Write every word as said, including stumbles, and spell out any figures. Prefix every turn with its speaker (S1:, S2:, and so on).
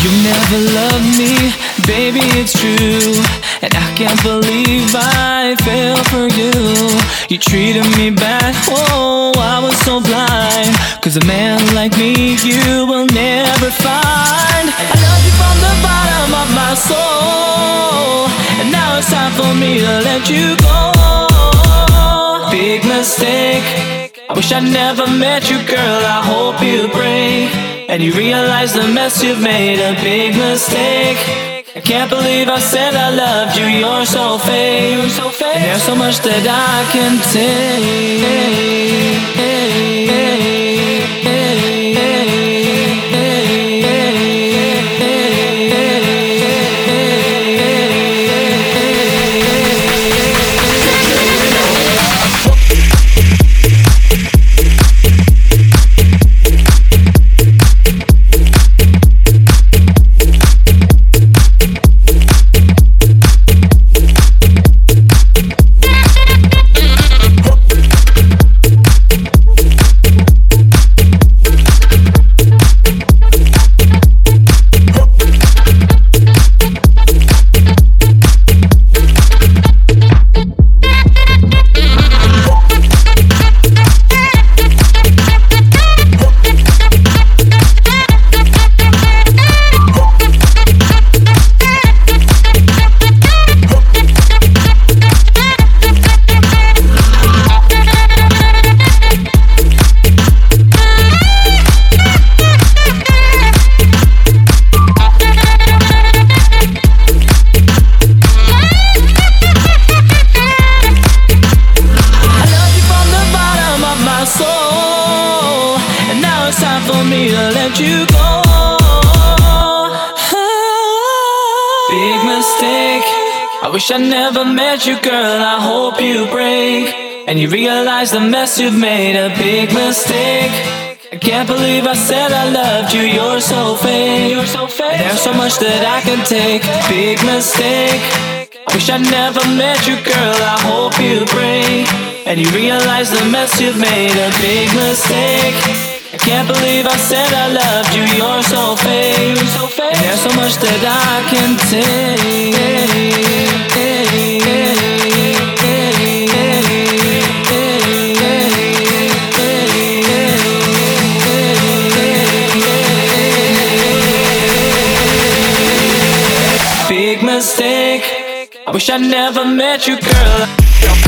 S1: You never loved me, baby, it's true. And I can't believe I fell for you. You treated me bad, oh, I was so blind. Cause a man like me you will never find. I love you from the bottom of my soul, and now it's time for me to let you go. Big mistake, I wish I never met you, girl, I hope you break. And you realize the mess you've made, a big mistake. I can't believe I said I loved you, you're so fake. And there's so much that I can take. For me to let you go. Big mistake, I wish I never met you, girl, I hope you break. And you realize the mess you've made, a big mistake. I can't believe I said I loved you, you're so fake. You're so fake. There's so much that I can take. Big mistake, I wish I never met you, girl, I hope you break. And you realize the mess you've made, a big mistake. I can't believe I said I loved you, you're so fake. You're so fake. And there's so much that I can take. Big mistake, I wish I never met you, girl.